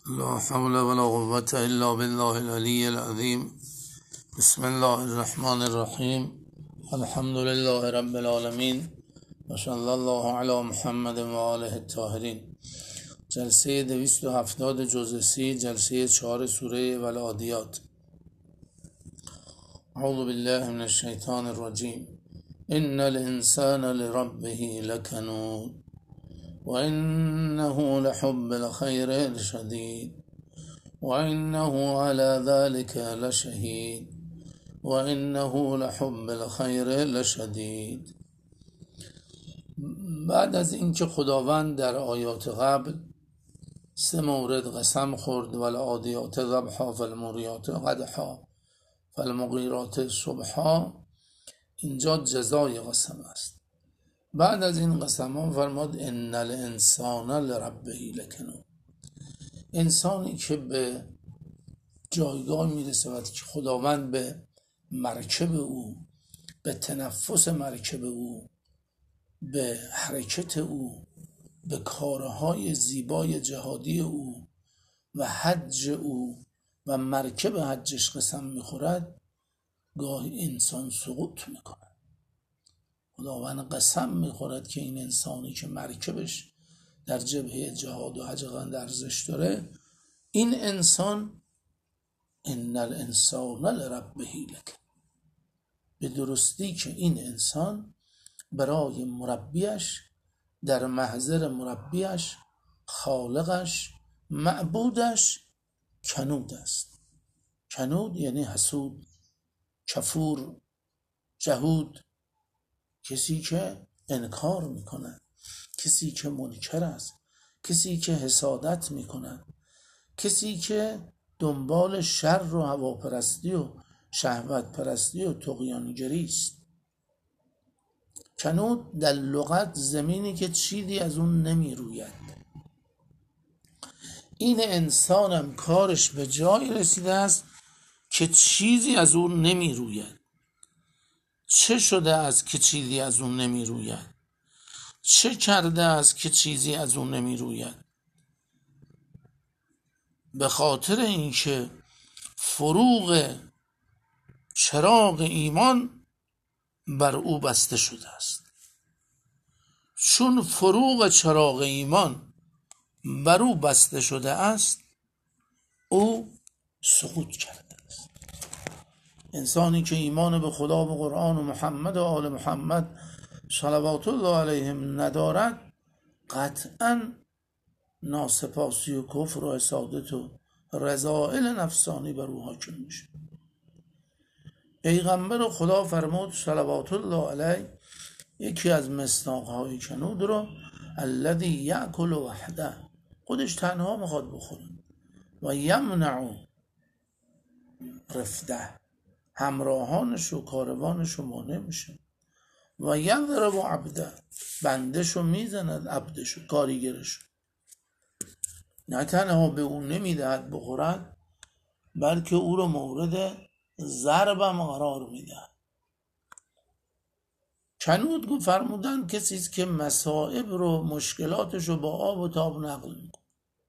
لا حول ولا قوة إلا بالله العلي العظيم. بسم الله الرحمن الرحيم. الحمد لله رب العالمين و صلی الله علی محمد و آله الطاهرین. جلسه 270 جزء 30، جلسه 4 سوره والعادیات. اعوذ بالله من الشیطان الرجیم. ان الانسان لربه لکنود وإنه لحب الخير شديد وإنه على ذلك لشهيد وإنه لحب الخير لشدید. بعد از اینکه خداوند در آیات قبل 3 مورد قسم خورد: والعادیات ضبحا فالموریات قدحا فالمغیرات صبحا، اینجا جزای قسم است. بعد از این قسم ها فرماد ان الانسان لربه لکنود. انسانی که به جایگاه میرسه وقتی که خداوند به مرکب او، به تنفس مرکب او، به حرکت او، به کارهای زیبای جهادی او و حج او و مرکب حجش قسم میخورد، گاهی انسان سقوط میکنه. خداوند قسم میخورد که این انسانی که مرکبش در جبهه جهاد و حج ارزش داره، این انسان ان الانسان لربه لکنود، به درستی که این انسان برای مربیش، در محضر مربیش، خالقش، معبودش کنود است. کنود یعنی حسود، کفور، جهود، کسی که انکار میکنه، کسی که منکر است، کسی که حسادت میکنه، کسی که دنبال شر و هواپرستی و شهوت پرستی و طغیانگری است. کنود در لغت زمینی که چیزی از اون نمی روید. این انسانم کارش به جای رسیده است که چیزی از اون نمی روید. چه شده است که چیزی از اون نمی روید؟ چه کرده است که چیزی از اون نمی روید؟ به خاطر اینکه فروغ چراغ ایمان بر او بسته شده است. چون فروغ چراغ ایمان بر او بسته شده است، او سقوط کرده است. انسانی که ایمان به خدا و قرآن و محمد و آل محمد صلوات الله علیهم ندارد، قطعا ناسپاسی و کفر و حسادت و رذائل نفسانی بر او حاکم میشه. پیغمبر خدا فرمود صلوات الله علیه، یکی از مصداقهای کنود رو الذی یأکل وحده، خودش تنها میخواد بخوره، و یمنع رفده، همراهانش و کاروانش رو مانع میشه، و یضرب عبده، بندشو میزند، عبدشو، کارگرشو. نه تنها به اون نمیدهد بخورد، بلکه او رو مورد ضربم قرار میدهد. کنود فرمودن کسی است که مصائب رو، مشکلاتش رو با آب و تاب نقل میکنه،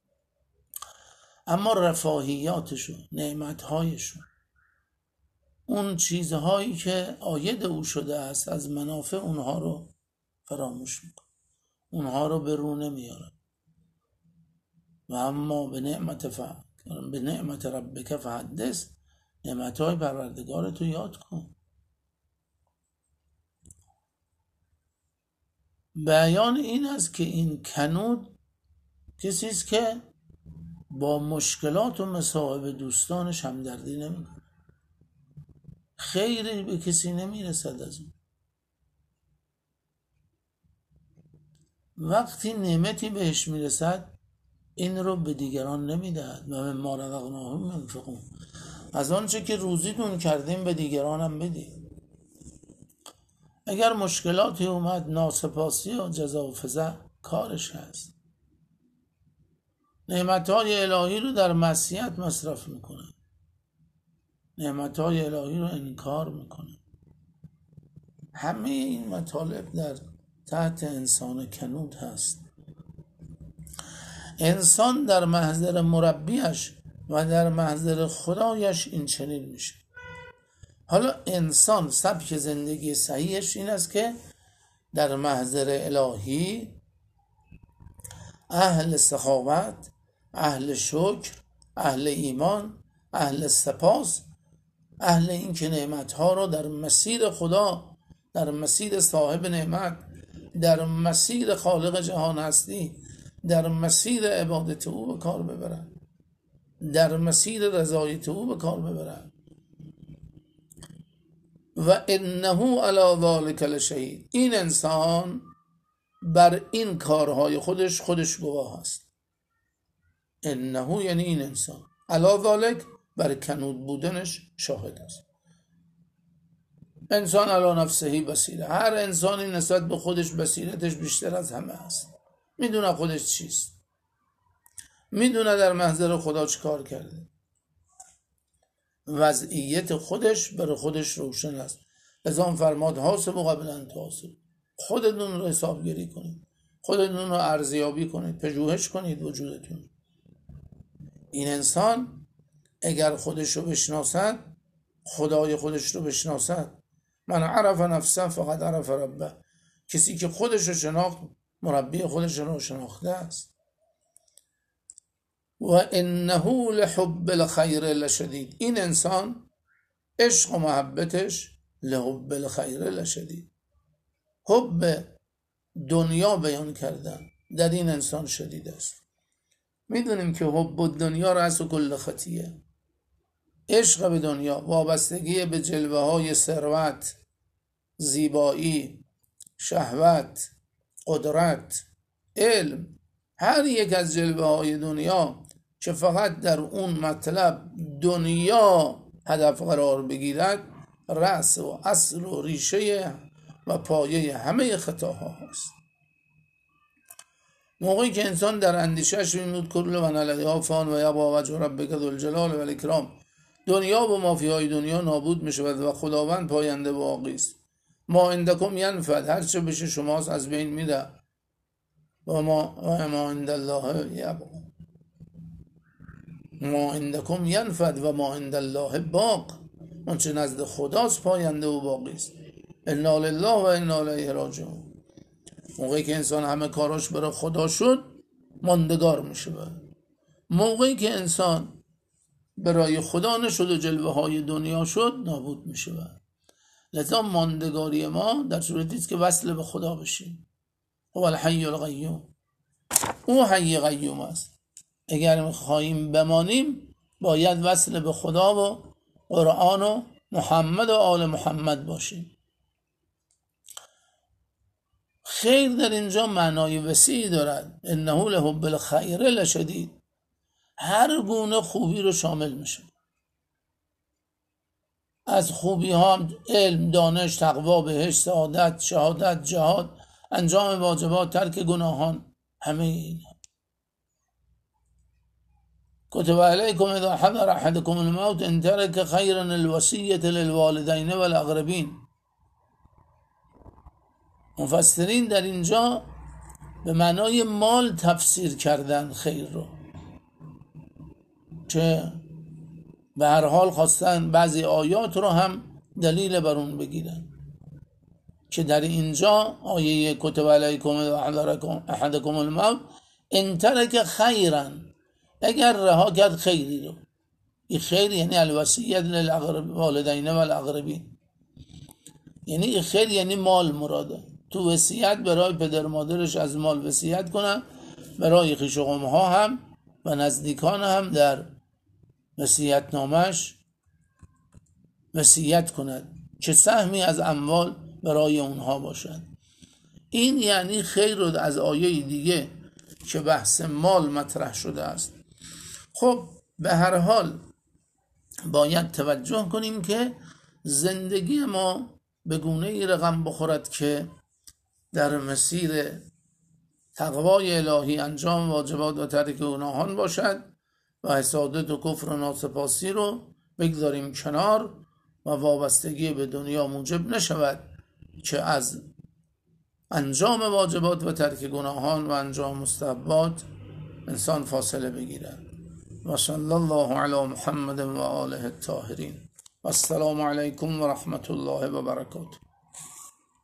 اما رفاهیاتش رو، نعمتهایش رو، اون چیزهایی که عاید او شده است از منافع، اونها رو فراموش میکنه، اونها رو به رو نمیاره. و اما به نعمت ربک فحدث، نعمتهای پروردگارتو یاد کن. بیان این است که این کنود کسی است که با مشکلات و مصائب دوستانش همدردی نمیکنه، خیری به کسی نمیرسد از اون. وقتی نعمتی بهش میرسد، این رو به دیگران نمیدهد. و مما رزقناهم ينفقون، از آنچه که روزیتون کردیم به دیگران هم بدید. اگر مشکلاتی اومد، ناسپاسی و جزا و فضا کارش هست. نعمتهای الهی رو در معصیت مصرف میکنه، نعمتهای الهی رو انکار میکنه. همه این مطالب در تحت انسان کنود هست. انسان در محضر مربیش و در محضر خدایش این چنین میشه. حالا انسان سبک زندگی صحیحش این است که در محضر الهی اهل سخاوت، اهل شکر، اهل ایمان، اهل سپاس، اهل این که نعمتها رو در مسیر خدا، در مسیر صاحب نعمت، در مسیر خالق جهان هستی، در مسیر عبادت او به کار ببرن، در مسیر رضایت او به کار ببرن. و انه علی ذلک لشهید. این انسان بر این کارهای خودش گواه است. انه یعنی این انسان، علی ذلک بر کنود بودنش شاهد است. انسان علی نفسه بصیره. هر انسانی نسبت به خودش بصیرتش بیشتر از همه است. میدونه خودش چیست، میدونه در محضر خدا چه کار کرده، وضعیت خودش برای خودش روشن است. لذا فرماد حاسبوا قبل ان تحاسبوا. خودتون رو حسابگیری کنید، خودتون رو ارزیابی کنید، پژوهش کنید وجودتون. این انسان اگر خودش رو بشناسد، خدای خودش رو بشناسد، من عرف نفسه فقط عرف ربه. کسی که خودش رو شناخت، مربی خودش رو شناخته است. و انه لحب الخیر لشدید. این انسان عشق و محبتش لحب الخیر لشدید. حب دنیا بیان کردن در این انسان شدید است. میدونیم که حب دنیا رأس کل خطیه. عشق به دنیا، وابستگی به جلوه های ثروت، زیبایی، شهوت، قدرت، علم، هر یک از جلوه های دنیا که فقط در اون مطلب دنیا هدف قرار بگیرد، رأس و اصل و ریشه و پایه همه خطاها هست. موقعی که انسان در اندیشش میمود کل من علیها فان و یبقی وجه ربک ذو الجلال و الاکرام، دنیا و مافیای دنیا نابود میشود و خداوند پاینده باقی است. ما عندکم ینفد، هرچه بشه شماست از بین میره. و ما عند الله یبقی. ما عندکم ینفد و ما عند الله باق. اونچه نزد خداست پاینده و باقی است. انا لله و انا الیه راجعون. موقعی که انسان همه کاراش برای خدا شد، ماندگار میشه. موقعی که انسان برای خدا نشد و جلوه های دنیا شد، نابود میشه. لذا ماندگاری ما در صورتی است که وصل به خدا بشیم. هو الحی القیوم. او حی قیوم است. اگر میخواهیم بمانیم، باید وصل به خدا و قرآن و محمد و آل محمد باشیم. خیر در اینجا معنای وسیعی دارد. انه لحب الخیر لشدید. هر گونه خوبی رو شامل میشه. از خوبی ها علم، دانش، تقوا، بهشت، سعادت، شهادت، جهاد، انجام واجبات، ترک گناهان، همه اینا. کتب علیکم اذا حضر احدکم الموت ان ترک خیرا الوصیة للوالدین والاقربین. مفسرین در اینجا به معنای مال تفسیر کردن خیر رو، که به هر حال خواستن بعضی آیات رو هم دلیل بر اون بگیرن، که در اینجا آیه کتب علیکم اذا حضر احدکم الموت ان ترک خیرا، اگر رها کرد خیری رو. این خیر یعنی الوصیة للوالدین والاقربین، یعنی این خیر یعنی مال مراده. تو وصیت برای پدر مادرش از مال وصیت کنن، برای خویش و قومها هم و نزدیکان هم در وصیت نامش وصیت کند که سهمی از اموال برای اونها باشد. این یعنی خیر رو از آیه دیگه که بحث مال مطرح شده است. خب به هر حال باید توجه کنیم که زندگی ما به گونه‌ای رقم بخورد که در مسیر تقوای الهی، انجام واجبات و ترک گناهان باشد و حسادت و کفر و ناسپاسی رو بگذاریم کنار و وابستگی به دنیا موجب نشود که از انجام واجبات و ترک گناهان و انجام مستحبات انسان فاصله بگیره. و صلی الله علی محمد و آله الطاهرین. و السلام علیکم و رحمت الله و برکاته.